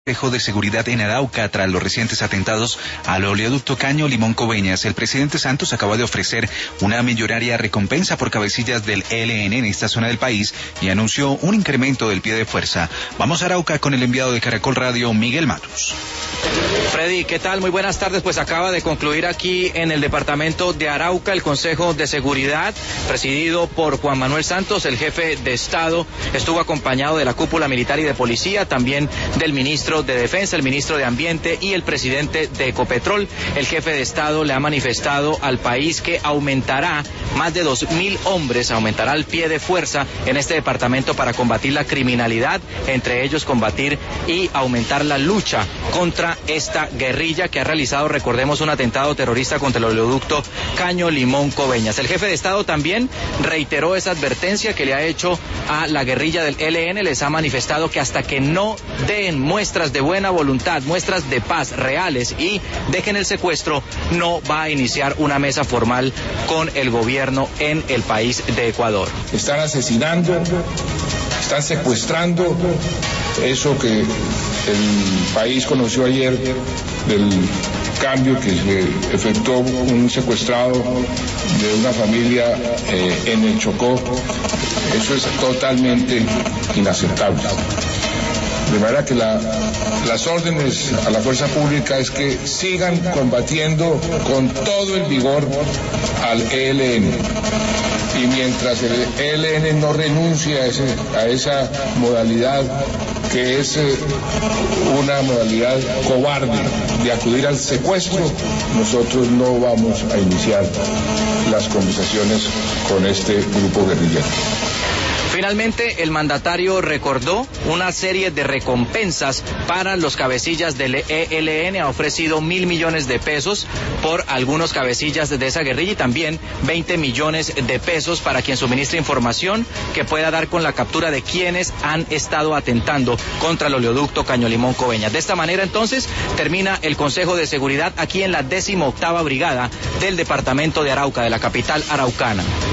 Consejo de Seguridad en Arauca tras los recientes atentados al oleoducto Caño Limón Coveñas. El presidente Santos acaba de ofrecer una millonaria recompensa por cabecillas del ELN en esta zona del país y anunció un incremento del pie de fuerza. Vamos a Arauca con el enviado de Caracol Radio, Miguel Matus. Freddy, ¿qué tal? Muy buenas tardes. Pues acaba de concluir aquí en el departamento de Arauca el Consejo de Seguridad, presidido por Juan Manuel Santos, el jefe de Estado. Estuvo acompañado de la cúpula militar y de policía, también del ministro de Defensa, el ministro de Ambiente y el presidente de Ecopetrol. El jefe de Estado le ha manifestado al país que aumentará más de 2.000 hombres, aumentará el pie de fuerza en este departamento para combatir la criminalidad, entre ellos combatir y aumentar la lucha contra esta guerrilla que ha realizado, recordemos, un atentado terrorista contra el oleoducto Caño Limón Coveñas. El jefe de Estado también reiteró esa advertencia que le ha hecho a la guerrilla del ELN, les ha manifestado que hasta que no den muestras de buena voluntad, muestras de paz reales y dejen el secuestro, no va a iniciar una mesa formal con el gobierno en el país de Ecuador. Están asesinando, están secuestrando, eso que el país conoció ayer del cambio que se efectuó un secuestrado de una familia en el Chocó. Eso es totalmente inaceptable. De manera que las órdenes a la fuerza pública es que sigan combatiendo con todo el vigor al ELN. Y mientras el ELN no renuncie a esa modalidad, que es una modalidad cobarde de acudir al secuestro, nosotros no vamos a iniciar las conversaciones con este grupo guerrillero. Finalmente, el mandatario recordó una serie de recompensas para los cabecillas del ELN. Ha ofrecido 1.000 millones de pesos por algunos cabecillas de esa guerrilla y también 20 millones de pesos para quien suministre información que pueda dar con la captura de quienes han estado atentando contra el oleoducto Caño Limón Coveñas. De esta manera, entonces, termina el Consejo de Seguridad aquí en la 18ª Brigada del departamento de Arauca, de la capital araucana.